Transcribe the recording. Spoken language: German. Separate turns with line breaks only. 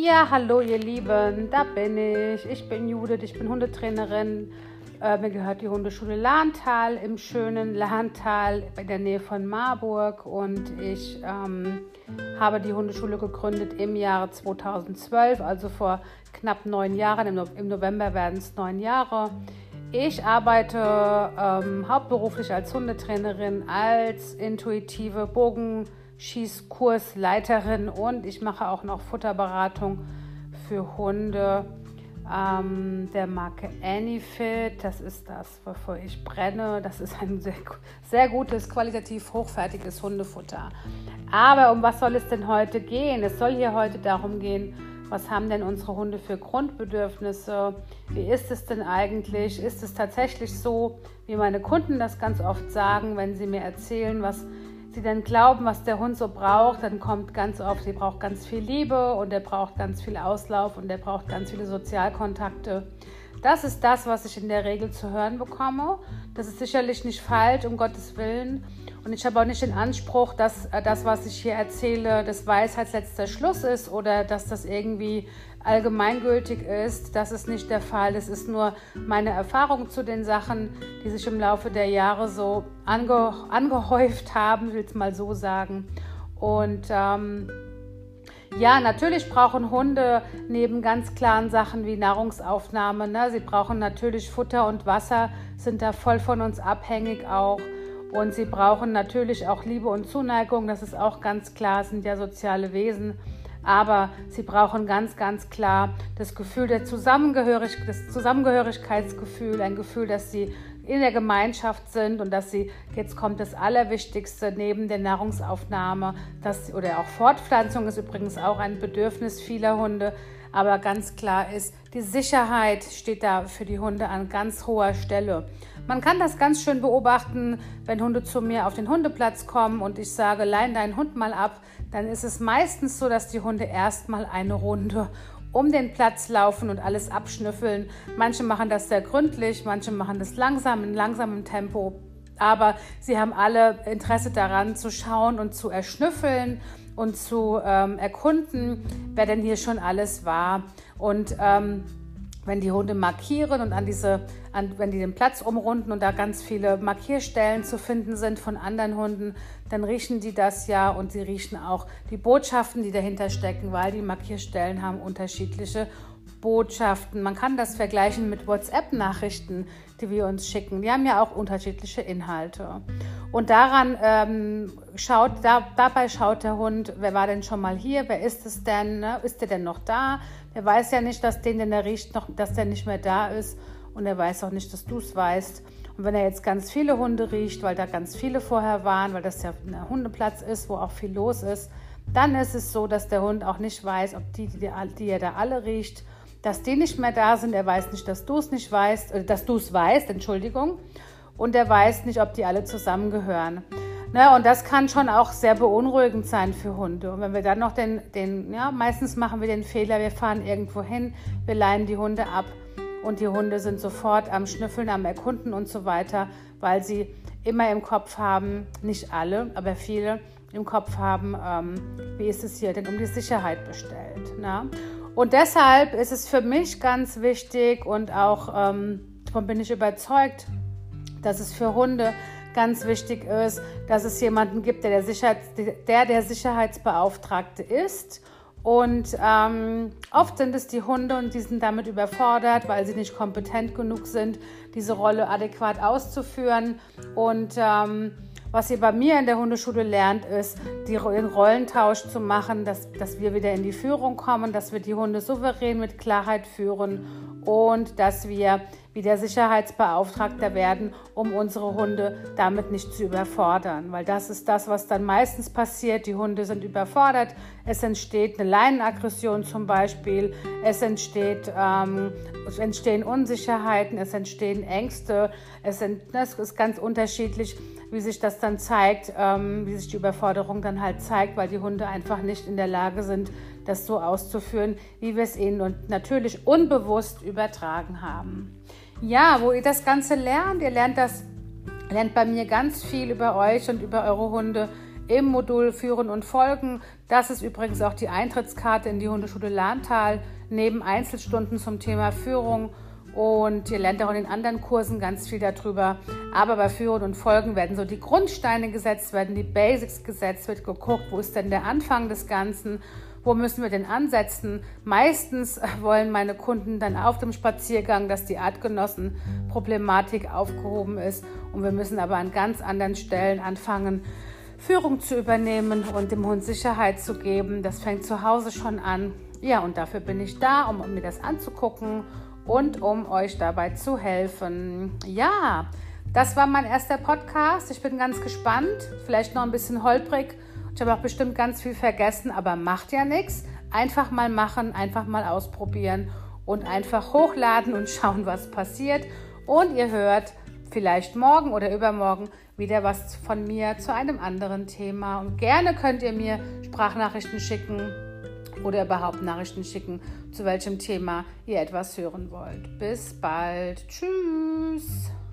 Ja, hallo ihr Lieben, da bin ich. Ich bin Judith, ich bin Hundetrainerin. Mir gehört die Hundeschule Lahntal im schönen Lahntal in der Nähe von Marburg und ich habe die Hundeschule gegründet im Jahre 2012, also vor knapp 9 Jahren. Im November werden es 9 Jahre. Ich arbeite hauptberuflich als Hundetrainerin, als intuitive Bogenschießkursleiterin und ich mache auch noch Futterberatung für Hunde der Marke Anyfit. Das ist das, wofür ich brenne. Das ist ein sehr, sehr gutes, qualitativ hochwertiges Hundefutter. Aber um was soll es denn heute gehen? Es soll hier heute darum gehen, was haben denn unsere Hunde für Grundbedürfnisse? Wie ist es denn eigentlich? Ist es tatsächlich so, wie meine Kunden das ganz oft sagen, wenn sie mir erzählen, was sie denn glauben, was der Hund so braucht? Dann kommt ganz oft, sie braucht ganz viel Liebe und er braucht ganz viel Auslauf und er braucht ganz viele Sozialkontakte. Das ist das, was ich in der Regel zu hören bekomme. Das ist sicherlich nicht falsch, um Gottes Willen. Und ich habe auch nicht den Anspruch, dass das, was ich hier erzähle, das Weisheitsletzter Schluss ist oder dass das irgendwie allgemeingültig ist. Das ist nicht der Fall. Das ist nur meine Erfahrung zu den Sachen, die sich im Laufe der Jahre so angehäuft haben, will ich es mal so sagen. Und ja, natürlich brauchen Hunde neben ganz klaren Sachen wie Nahrungsaufnahme, sie brauchen natürlich Futter und Wasser, sind da voll von uns abhängig auch. Und sie brauchen natürlich auch Liebe und Zuneigung, das ist auch ganz klar, sind ja soziale Wesen. Aber sie brauchen ganz, ganz klar das Gefühl das Zusammengehörigkeitsgefühl, ein Gefühl, dass sie in der Gemeinschaft sind und dass sie, jetzt kommt das Allerwichtigste neben der Nahrungsaufnahme, oder auch Fortpflanzung ist übrigens auch ein Bedürfnis vieler Hunde, aber ganz klar ist, die Sicherheit steht da für die Hunde an ganz hoher Stelle. Man kann das ganz schön beobachten, wenn Hunde zu mir auf den Hundeplatz kommen und ich sage, leih deinen Hund mal ab, dann ist es meistens so, dass die Hunde erstmal eine Runde um den Platz laufen und alles abschnüffeln. Manche machen das sehr gründlich, manche machen das langsam, in langsamem Tempo. Aber sie haben alle Interesse daran, zu schauen und zu erschnüffeln und zu erkunden, wer denn hier schon alles war. Und wenn die Hunde markieren und wenn die den Platz umrunden und da ganz viele Markierstellen zu finden sind von anderen Hunden, dann riechen die das ja und sie riechen auch die Botschaften, die dahinter stecken, weil die Markierstellen haben unterschiedliche Botschaften. Man kann das vergleichen mit WhatsApp-Nachrichten, die wir uns schicken. Die haben ja auch unterschiedliche Inhalte. Und dabei schaut der Hund, wer war denn schon mal hier, wer ist es denn, ist der denn noch da? Der weiß ja nicht, dass den er riecht, dass der nicht mehr da ist und er weiß auch nicht, dass du es weißt. Und wenn er jetzt ganz viele Hunde riecht, weil da ganz viele vorher waren, weil das ja ein Hundeplatz ist, wo auch viel los ist, dann ist es so, dass der Hund auch nicht weiß, ob die er da alle riecht, dass die nicht mehr da sind. Er weiß nicht, dass du es nicht weißt, dass du es weißt, Entschuldigung. Und er weiß nicht, ob die alle zusammengehören. Und das kann schon auch sehr beunruhigend sein für Hunde. Und wenn wir dann noch meistens machen wir den Fehler, wir fahren irgendwo hin, wir leihen die Hunde ab und die Hunde sind sofort am Schnüffeln, am Erkunden und so weiter, weil sie immer im Kopf haben, nicht alle, aber viele im Kopf haben, wie ist es hier denn um die Sicherheit bestellt. Und deshalb ist es für mich ganz wichtig und auch davon bin ich überzeugt, dass es für Hunde ganz wichtig ist, dass es jemanden gibt, der Sicherheitsbeauftragte ist. Und oft sind es die Hunde und die sind damit überfordert, weil sie nicht kompetent genug sind, diese Rolle adäquat auszuführen. Und was ihr bei mir in der Hundeschule lernt, ist, den Rollentausch zu machen, dass wir wieder in die Führung kommen, dass wir die Hunde souverän mit Klarheit führen und dass wir wieder Sicherheitsbeauftragter werden, um unsere Hunde damit nicht zu überfordern. Weil das ist das, was dann meistens passiert. Die Hunde sind überfordert. Es entsteht eine Leinenaggression zum Beispiel. Es entstehen Unsicherheiten, es entstehen Ängste. Es ist ganz unterschiedlich, wie sich das dann zeigt, wie sich die Überforderung dann halt zeigt, weil die Hunde einfach nicht in der Lage sind, das so auszuführen, wie wir es ihnen und natürlich unbewusst übertragen haben. Ja, wo ihr das Ganze lernt, ihr lernt bei mir ganz viel über euch und über eure Hunde im Modul Führen und Folgen. Das ist übrigens auch die Eintrittskarte in die Hundeschule Lahntal, neben Einzelstunden zum Thema Führung. Und ihr lernt auch in den anderen Kursen ganz viel darüber. Aber bei Führen und Folgen werden so die Grundsteine gesetzt, werden die Basics gesetzt, wird geguckt, wo ist denn der Anfang des Ganzen, wo müssen wir denn ansetzen. Meistens wollen meine Kunden dann auf dem Spaziergang, dass die Artgenossenproblematik aufgehoben ist. Und wir müssen aber an ganz anderen Stellen anfangen, Führung zu übernehmen und dem Hund Sicherheit zu geben. Das fängt zu Hause schon an. Ja, und dafür bin ich da, um mir das anzugucken und um euch dabei zu helfen. Ja, das war mein erster Podcast. Ich bin ganz gespannt, vielleicht noch ein bisschen holprig. Ich habe auch bestimmt ganz viel vergessen, aber macht ja nichts. Einfach mal machen, einfach mal ausprobieren und einfach hochladen und schauen, was passiert. Und ihr hört vielleicht morgen oder übermorgen wieder was von mir zu einem anderen Thema. Und gerne könnt ihr mir Sprachnachrichten schicken oder überhaupt Nachrichten schicken, zu welchem Thema ihr etwas hören wollt. Bis bald. Tschüss.